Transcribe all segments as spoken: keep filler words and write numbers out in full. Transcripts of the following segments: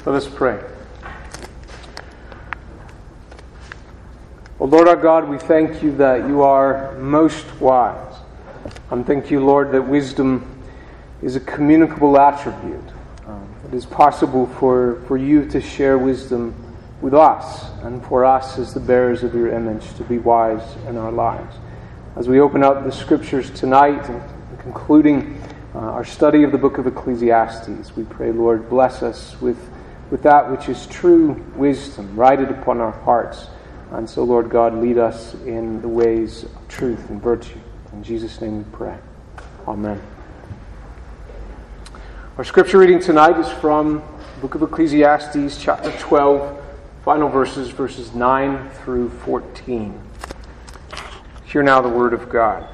Let us pray. O Lord our God, we thank you that you are most wise. And thank you, Lord, that wisdom is a communicable attribute. Um, it is possible for, for you to share wisdom with us, and for us as the bearers of your image to be wise in our lives. As we open up the Scriptures tonight, and concluding uh, our study of the book of Ecclesiastes, we pray, Lord, bless us with with that which is true wisdom, write it upon our hearts. And so, Lord God, lead us in the ways of truth and virtue. In Jesus' name we pray. Amen. Our scripture reading tonight is from the book of Ecclesiastes, chapter twelve, final verses, verses nine through fourteen. Hear now the word of God.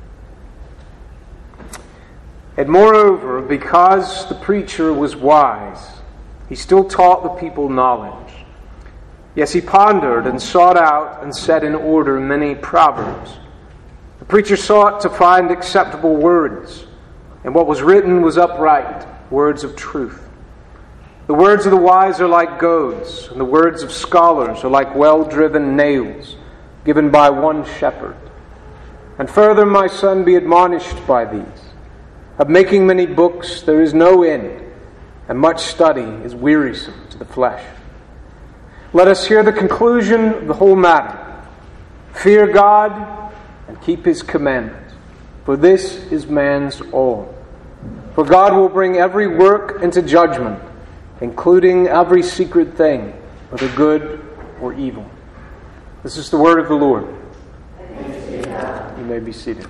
And moreover, because the preacher was wise, he still taught the people knowledge. Yes, he pondered and sought out and set in order many proverbs. The preacher sought to find acceptable words, and what was written was upright, words of truth. The words of the wise are like goads, and the words of scholars are like well-driven nails, given by one shepherd. And further, my son, be admonished by these. Of making many books there is no end, and much study is wearisome to the flesh. Let us hear the conclusion of the whole matter. Fear God and keep His commandments, for this is man's all. For God will bring every work into judgment, including every secret thing, whether good or evil. This is the word of the Lord. You may be seated.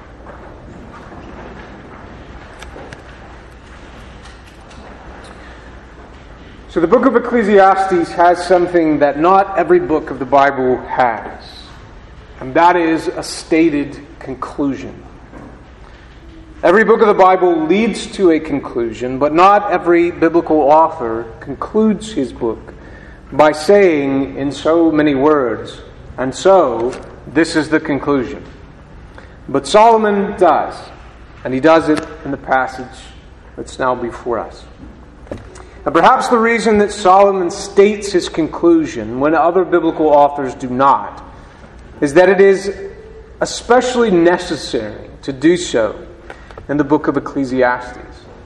So the book of Ecclesiastes has something that not every book of the Bible has, and that is a stated conclusion. Every book of the Bible leads to a conclusion, but not every biblical author concludes his book by saying in so many words, and so this is the conclusion. But Solomon does, and he does it in the passage that's now before us. And perhaps the reason that Solomon states his conclusion when other biblical authors do not is that it is especially necessary to do so in the book of Ecclesiastes.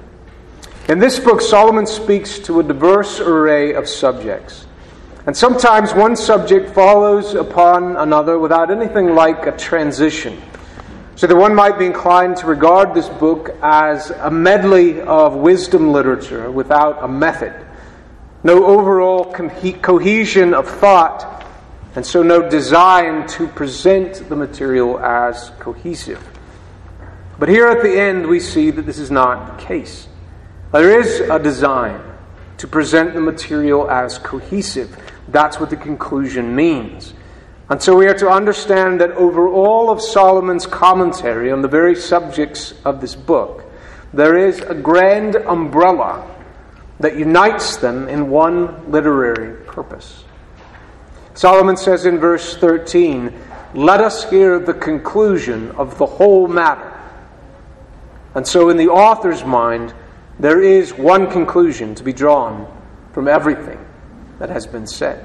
In this book, Solomon speaks to a diverse array of subjects. And sometimes one subject follows upon another without anything like a transition. So that one might be inclined to regard this book as a medley of wisdom literature without a method. No overall co- cohesion of thought, and so no design to present the material as cohesive. But here at the end we see that this is not the case. There is a design to present the material as cohesive. That's what the conclusion means. And so we are to understand that over all of Solomon's commentary on the very subjects of this book, there is a grand umbrella that unites them in one literary purpose. Solomon says in verse thirteen, "Let us hear the conclusion of the whole matter." And so in the author's mind, there is one conclusion to be drawn from everything that has been said.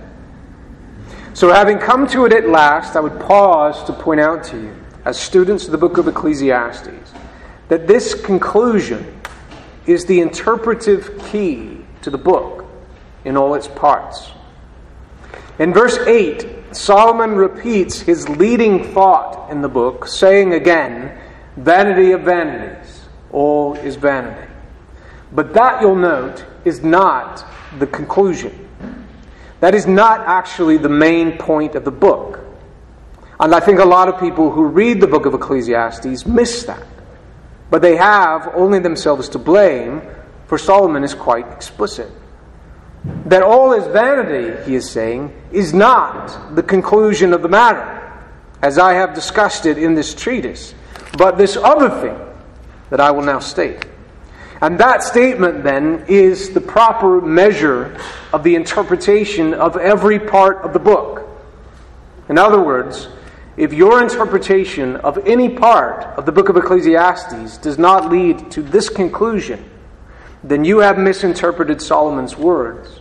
So having come to it at last, I would pause to point out to you, as students of the book of Ecclesiastes, that this conclusion is the interpretive key to the book in all its parts. In verse eight, Solomon repeats his leading thought in the book, saying again, "Vanity of vanities, all is vanity." But that, you'll note, is not the conclusion. That is not actually the main point of the book. And I think a lot of people who read the book of Ecclesiastes miss that. But they have only themselves to blame, for Solomon is quite explicit. That all is vanity, he is saying, is not the conclusion of the matter, as I have discussed it in this treatise, but this other thing that I will now state. And that statement, then, is the proper measure of the interpretation of every part of the book. In other words, if your interpretation of any part of the book of Ecclesiastes does not lead to this conclusion, then you have misinterpreted Solomon's words,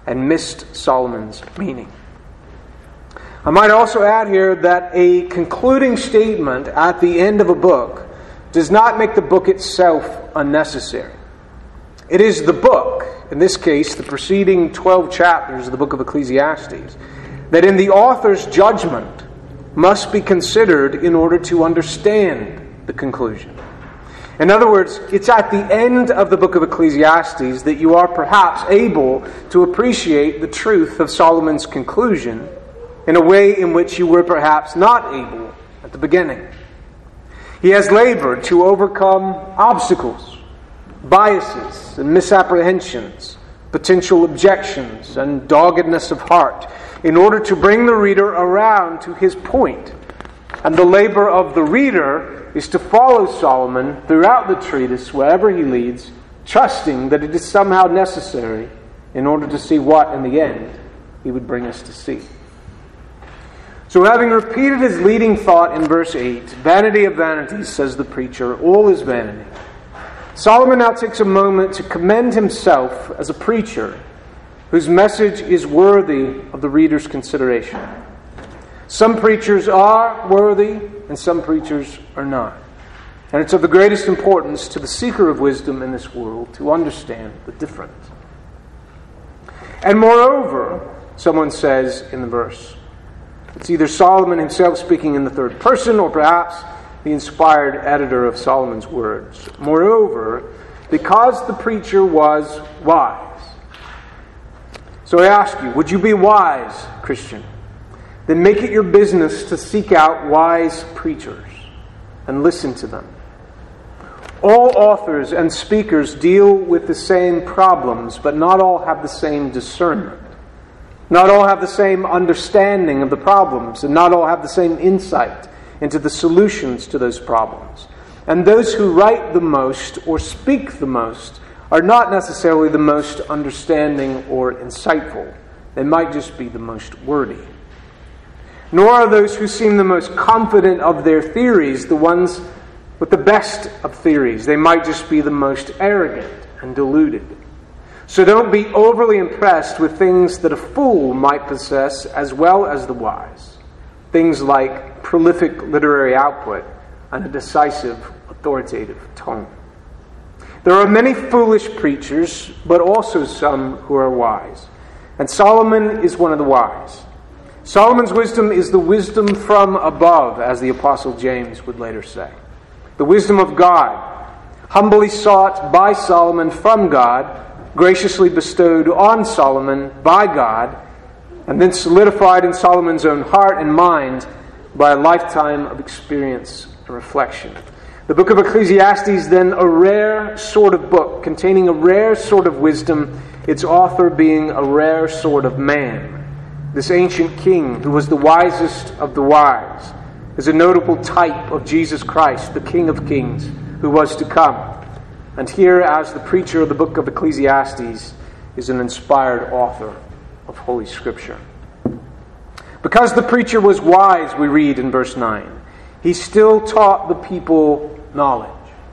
and missed Solomon's meaning. I might also add here that a concluding statement at the end of a book does not make the book itself unnecessary. It is the book, in this case the preceding twelve chapters of the book of Ecclesiastes, that in the author's judgment must be considered in order to understand the conclusion. In other words, it's at the end of the book of Ecclesiastes that you are perhaps able to appreciate the truth of Solomon's conclusion in a way in which you were perhaps not able at the beginning. He has labored to overcome obstacles, biases, and misapprehensions, potential objections, and doggedness of heart in order to bring the reader around to his point. And the labor of the reader is to follow Solomon throughout the treatise, wherever he leads, trusting that it is somehow necessary in order to see what, in the end, he would bring us to see. So having repeated his leading thought in verse eight, vanity of vanities, says the preacher, all is vanity, Solomon now takes a moment to commend himself as a preacher whose message is worthy of the reader's consideration. Some preachers are worthy and some preachers are not. And it's of the greatest importance to the seeker of wisdom in this world to understand the difference. And moreover, someone says in the verse, it's either Solomon himself speaking in the third person or perhaps the inspired editor of Solomon's words. Moreover, because the preacher was wise. So I ask you, would you be wise, Christian? Then make it your business to seek out wise preachers and listen to them. All authors and speakers deal with the same problems, but not all have the same discernment. Not all have the same understanding of the problems, and not all have the same insight into the solutions to those problems. And those who write the most or speak the most are not necessarily the most understanding or insightful. They might just be the most wordy. Nor are those who seem the most confident of their theories the ones with the best of theories. They might just be the most arrogant and deluded. So don't be overly impressed with things that a fool might possess as well as the wise. Things like prolific literary output and a decisive, authoritative tone. There are many foolish preachers, but also some who are wise. And Solomon is one of the wise. Solomon's wisdom is the wisdom from above, as the Apostle James would later say. The wisdom of God, humbly sought by Solomon from God, graciously bestowed on Solomon by God, and then solidified in Solomon's own heart and mind by a lifetime of experience and reflection. The book of Ecclesiastes, then, a rare sort of book containing a rare sort of wisdom, its author being a rare sort of man. This ancient king, who was the wisest of the wise, is a notable type of Jesus Christ, the King of Kings, who was to come. And here, as the preacher of the book of Ecclesiastes, is an inspired author of Holy Scripture. Because the preacher was wise, we read in verse nine, he still taught the people knowledge.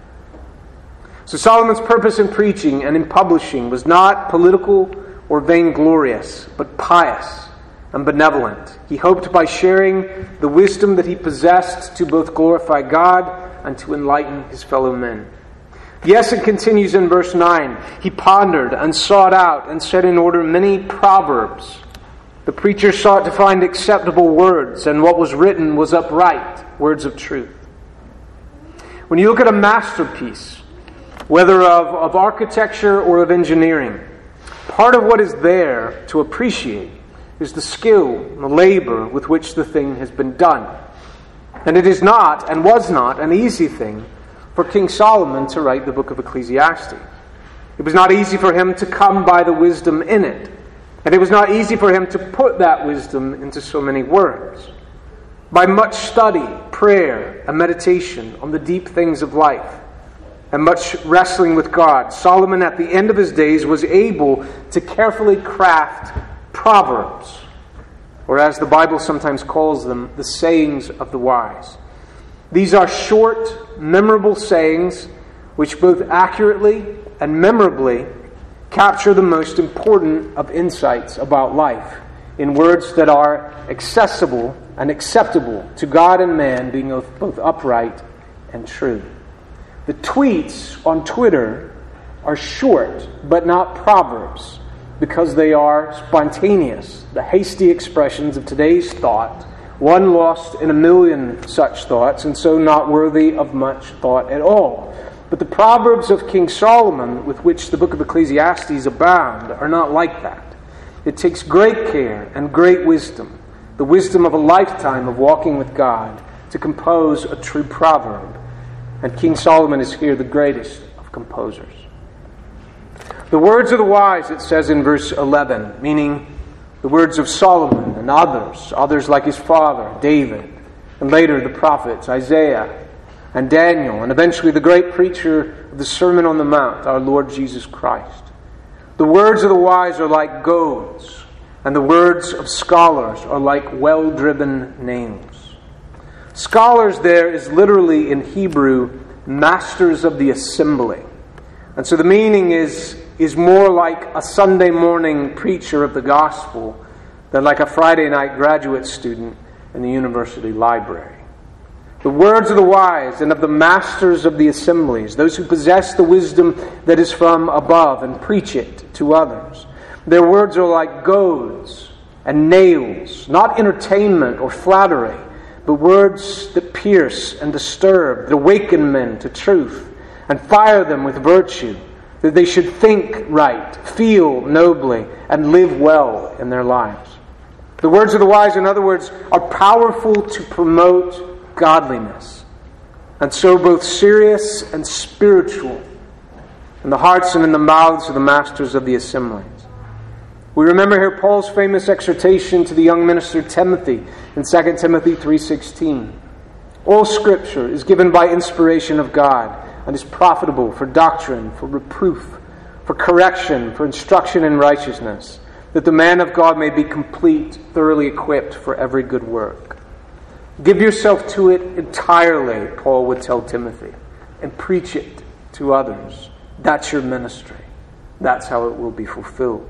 So Solomon's purpose in preaching and in publishing was not political or vainglorious, but pious and benevolent. He hoped by sharing the wisdom that he possessed to both glorify God and to enlighten his fellow men. Yes, it continues in verse nine. He pondered and sought out and set in order many proverbs. The preacher sought to find acceptable words, and what was written was upright, words of truth. When you look at a masterpiece, whether of, of architecture or of engineering, part of what is there to appreciate is the skill and the labor with which the thing has been done. And it is not, and was not, an easy thing for King Solomon to write the book of Ecclesiastes. It was not easy for him to come by the wisdom in it. And it was not easy for him to put that wisdom into so many words. By much study, prayer, and meditation on the deep things of life, and much wrestling with God, Solomon at the end of his days was able to carefully craft proverbs, or as the Bible sometimes calls them, the sayings of the wise. These are short, memorable sayings which both accurately and memorably capture the most important of insights about life in words that are accessible and acceptable to God and man, being both upright and true. The tweets on Twitter are short, but not proverbs, because they are spontaneous, the hasty expressions of today's thought, one lost in a million such thoughts, and so not worthy of much thought at all. But the Proverbs of King Solomon, with which the book of Ecclesiastes abound, are not like that. It takes great care and great wisdom, the wisdom of a lifetime of walking with God, to compose a true proverb. And King Solomon is here the greatest of composers. The words of the wise, it says in verse eleven, meaning the words of Solomon and others, others like his father, David, and later the prophets, Isaiah and Daniel, and eventually the great preacher of the Sermon on the Mount, our Lord Jesus Christ. The words of the wise are like goads, and the words of scholars are like well-driven nails. Scholars there is literally in Hebrew, masters of the assembly. And so the meaning is, is more like a Sunday morning preacher of the gospel than like a Friday night graduate student in the university library. The words of the wise and of the masters of the assemblies, those who possess the wisdom that is from above and preach it to others. Their words are like goads and nails, not entertainment or flattery, but words that pierce and disturb, that awaken men to truth and fire them with virtue, that they should think right, feel nobly, and live well in their lives. The words of the wise, in other words, are powerful to promote godliness, and so both serious and spiritual in the hearts and in the mouths of the masters of the assemblies. We remember here Paul's famous exhortation to the young minister Timothy in Second Timothy three sixteen. All Scripture is given by inspiration of God and is profitable for doctrine, for reproof, for correction, for instruction in righteousness, that the man of God may be complete, thoroughly equipped for every good work. Give yourself to it entirely, Paul would tell Timothy, and preach it to others. That's your ministry. That's how it will be fulfilled.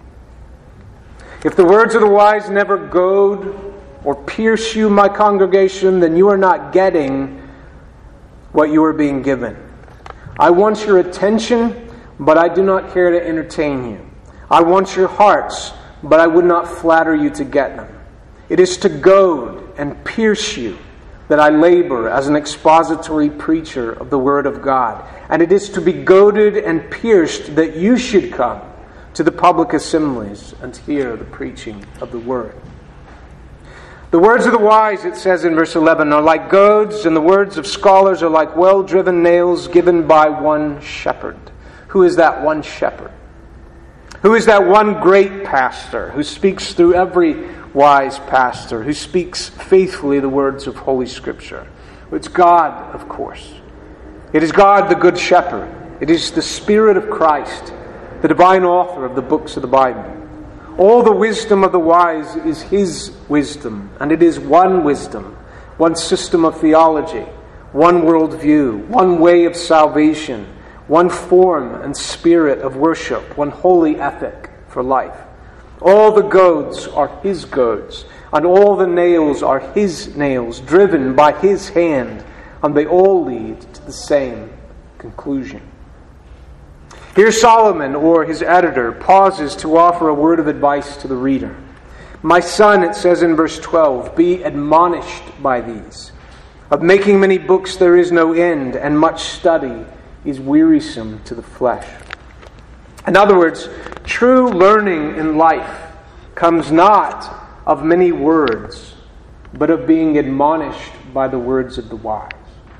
If the words of the wise never goad or pierce you, my congregation, then you are not getting what you are being given. I want your attention, but I do not care to entertain you. I want your hearts, but I would not flatter you to get them. It is to goad and pierce you that I labor as an expository preacher of the Word of God. And it is to be goaded and pierced that you should come to the public assemblies and hear the preaching of the Word. The words of the wise, it says in verse eleven, are like goads, and the words of scholars are like well-driven nails given by one shepherd. Who is that one shepherd? Who is that one great pastor who speaks through every wise pastor, who speaks faithfully the words of Holy Scripture? It's God, of course. It is God, the Good Shepherd. It is the Spirit of Christ, the divine author of the books of the Bible. All the wisdom of the wise is His wisdom, and it is one wisdom, one system of theology, one worldview, one way of salvation, one form and spirit of worship, one holy ethic for life. All the goads are His goads, and all the nails are His nails, driven by His hand, and they all lead to the same conclusion. Here Solomon, or his editor, pauses to offer a word of advice to the reader. My son, it says in verse twelve, be admonished by these. Of making many books there is no end, and much study is wearisome to the flesh. In other words, true learning in life comes not of many words, but of being admonished by the words of the wise.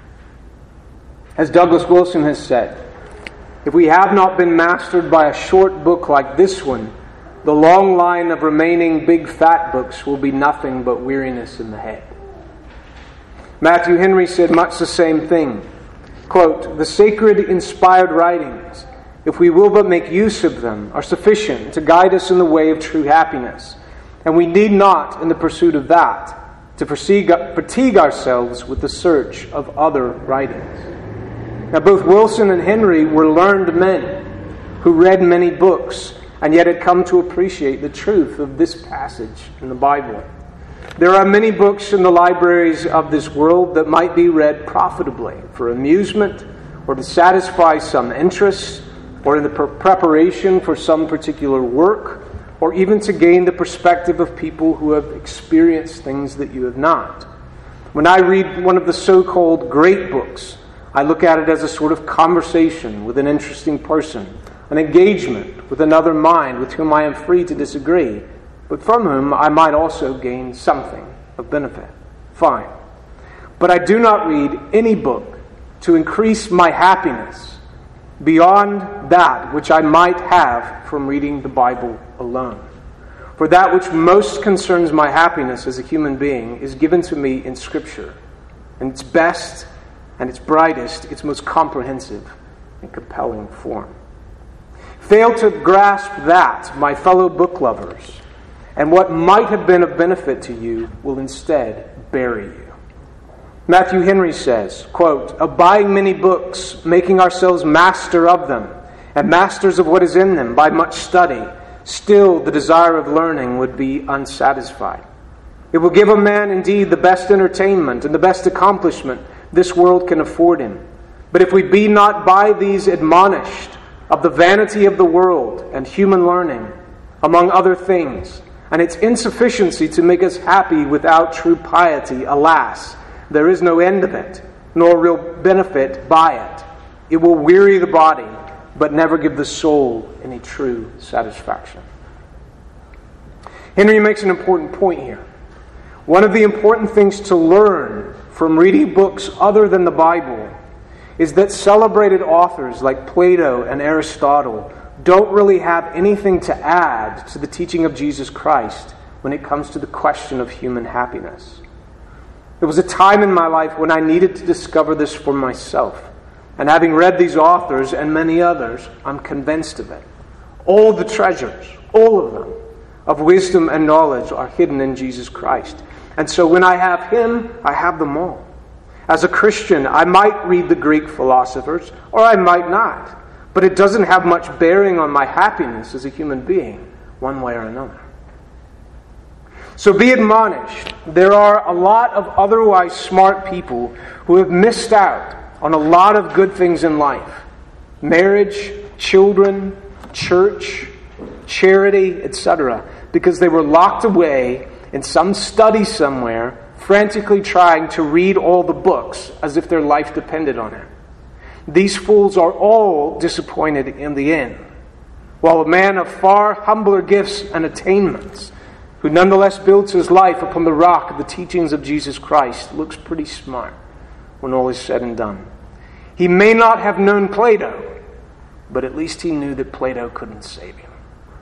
As Douglas Wilson has said, if we have not been mastered by a short book like this one, the long line of remaining big fat books will be nothing but weariness in the head. Matthew Henry said much the same thing. Quote, the sacred inspired writings, if we will but make use of them, are sufficient to guide us in the way of true happiness. And we need not, in the pursuit of that, to fatigue ourselves with the search of other writings. Now, both Wilson and Henry were learned men who read many books and yet had come to appreciate the truth of this passage in the Bible. There are many books in the libraries of this world that might be read profitably for amusement or to satisfy some interests or in the pre- preparation for some particular work or even to gain the perspective of people who have experienced things that you have not. When I read one of the so-called great books, I look at it as a sort of conversation with an interesting person, an engagement with another mind with whom I am free to disagree, but from whom I might also gain something of benefit. Fine. But I do not read any book to increase my happiness beyond that which I might have from reading the Bible alone. For that which most concerns my happiness as a human being is given to me in Scripture, in its best and its brightest, its most comprehensive and compelling form. Fail to grasp that, my fellow book lovers, and what might have been of benefit to you will instead bury you. Matthew Henry says, quote, "Of buying many books, making ourselves master of them, and masters of what is in them by much study, still the desire of learning would be unsatisfied. It will give a man indeed the best entertainment and the best accomplishment this world can afford him. But if we be not by these admonished of the vanity of the world and human learning, among other things, and its insufficiency to make us happy without true piety, alas, there is no end of it, nor real benefit by it. It will weary the body, but never give the soul any true satisfaction." Henry makes an important point here. One of the important things to learn from reading books other than the Bible is that celebrated authors like Plato and Aristotle don't really have anything to add to the teaching of Jesus Christ when it comes to the question of human happiness. There was a time in my life when I needed to discover this for myself. And having read these authors and many others, I'm convinced of it. All the treasures, all of them, of wisdom and knowledge are hidden in Jesus Christ. And so when I have Him, I have them all. As a Christian, I might read the Greek philosophers, or I might not. But it doesn't have much bearing on my happiness as a human being, one way or another. So be admonished. There are a lot of otherwise smart people who have missed out on a lot of good things in life. Marriage, children, church, charity, et cetera. Because they were locked away in some study somewhere, frantically trying to read all the books as if their life depended on it. These fools are all disappointed in the end, while a man of far humbler gifts and attainments, who nonetheless builds his life upon the rock of the teachings of Jesus Christ, looks pretty smart when all is said and done. He may not have known Plato, but at least he knew that Plato couldn't save him.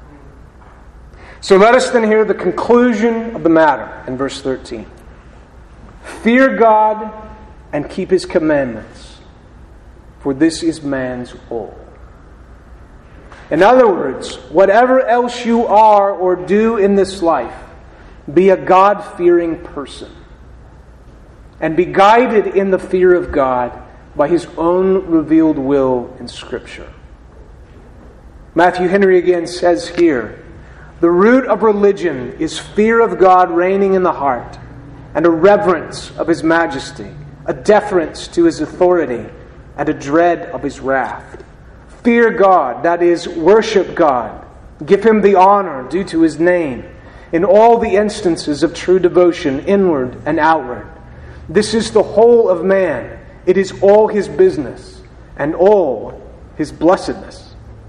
So let us then hear the conclusion of the matter in verse thirteen. Fear God and keep His commandments, for this is man's all. In other words, whatever else you are or do in this life, be a God-fearing person. And be guided in the fear of God by His own revealed will in Scripture. Matthew Henry again says here, the root of religion is fear of God reigning in the heart, and a reverence of His majesty, a deference to His authority, and a dread of His wrath. Fear God, that is, worship God. Give Him the honor due to His name in all the instances of true devotion, inward and outward. This is the whole of man. It is all His business and all His blessedness.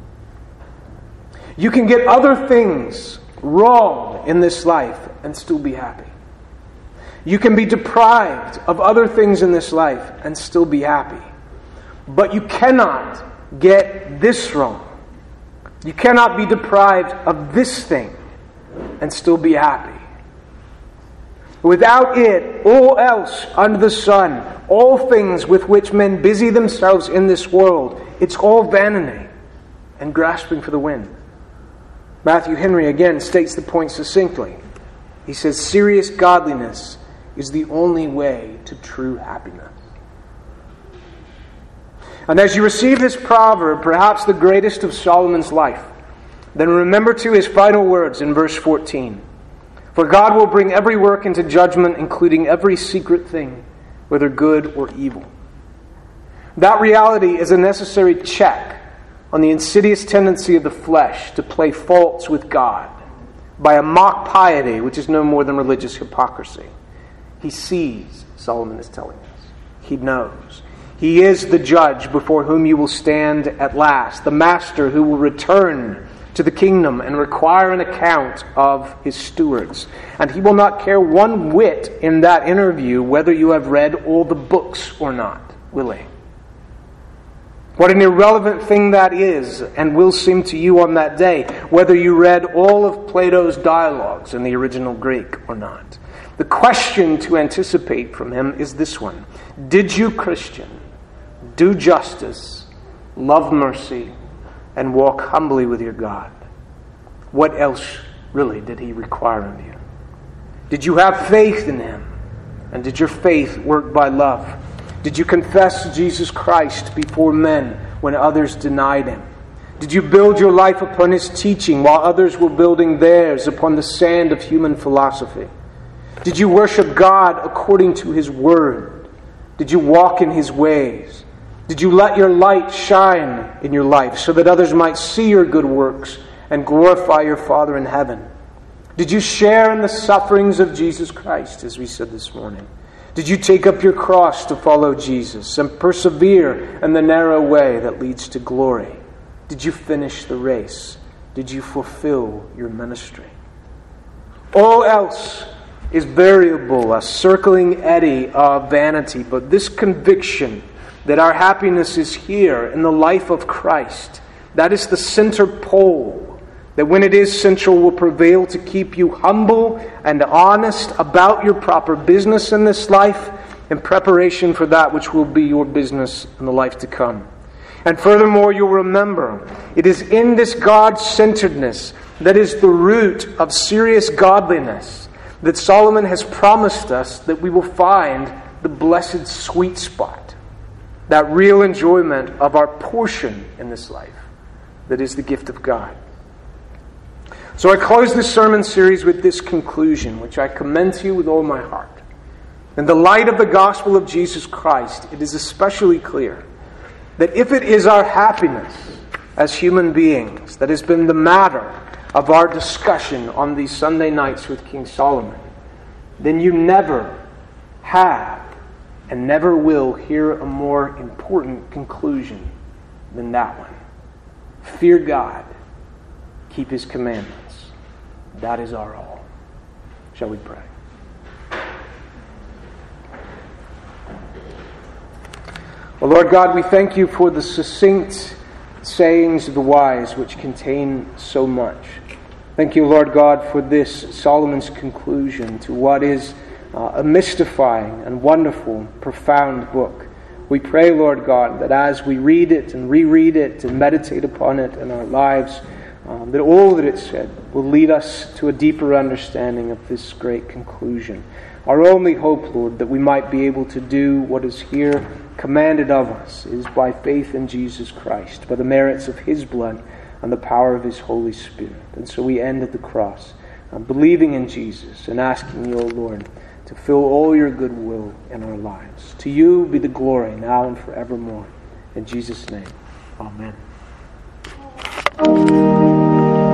You can get other things wrong in this life and still be happy. You can be deprived of other things in this life and still be happy. But you cannot get this wrong. You cannot be deprived of this thing and still be happy. Without it, all else under the sun, all things with which men busy themselves in this world, it's all vanity and grasping for the wind. Matthew Henry again states the point succinctly. He says, serious godliness is the only way to true happiness. And as you receive this proverb, perhaps the greatest of Solomon's life, then remember too his final words in verse fourteen. For God will bring every work into judgment, including every secret thing, whether good or evil. That reality is a necessary check on the insidious tendency of the flesh to play false with God by a mock piety, which is no more than religious hypocrisy. He sees, Solomon is telling us. He knows. He is the judge before whom you will stand at last, the master who will return to the kingdom and require an account of his stewards. And he will not care one whit in that interview whether you have read all the books or not, will he? What an irrelevant thing that is and will seem to you on that day, whether you read all of Plato's dialogues in the original Greek or not. The question to anticipate from him is this one. Did you, Christian, do justice, love mercy, and walk humbly with your God? What else really did he require of you? Did you have faith in him? And did your faith work by love? Did you confess Jesus Christ before men when others denied him? Did you build your life upon his teaching while others were building theirs upon the sand of human philosophy? Did you worship God according to his word? Did you walk in his ways? Did you let your light shine in your life so that others might see your good works and glorify your Father in heaven? Did you share in the sufferings of Jesus Christ, as we said this morning? Did you take up your cross to follow Jesus and persevere in the narrow way that leads to glory? Did you finish the race? Did you fulfill your ministry? All else is variable, a circling eddy of vanity, but this conviction that our happiness is here in the life of Christ, that is the center pole, that when it is central will prevail to keep you humble and honest about your proper business in this life in preparation for that which will be your business in the life to come. And furthermore, you'll remember, it is in this God-centeredness that is the root of serious godliness that Solomon has promised us that we will find the blessed sweet spot, that real enjoyment of our portion in this life that is the gift of God. So I close this sermon series with this conclusion, which I commend to you with all my heart. In the light of the gospel of Jesus Christ, it is especially clear that if it is our happiness as human beings that has been the matter of our discussion on these Sunday nights with King Solomon, then you never have and never will hear a more important conclusion than that one. Fear God, keep his commandments. That is our all. Shall we pray? Well, Lord God, we thank you for the succinct sayings of the wise which contain so much. Thank you, Lord God, for this Solomon's conclusion to what is uh, a mystifying and wonderful, profound book. We pray, Lord God, that as we read it and reread it and meditate upon it in our lives, um, that all that it said will lead us to a deeper understanding of this great conclusion. Our only hope, Lord, that we might be able to do what is here commanded of us is by faith in Jesus Christ, by the merits of his blood and the power of his Holy Spirit. And so we end at the cross, um, believing in Jesus and asking you, O Lord, to fill all your good will in our lives. To you be the glory now and forevermore. In Jesus' name, amen.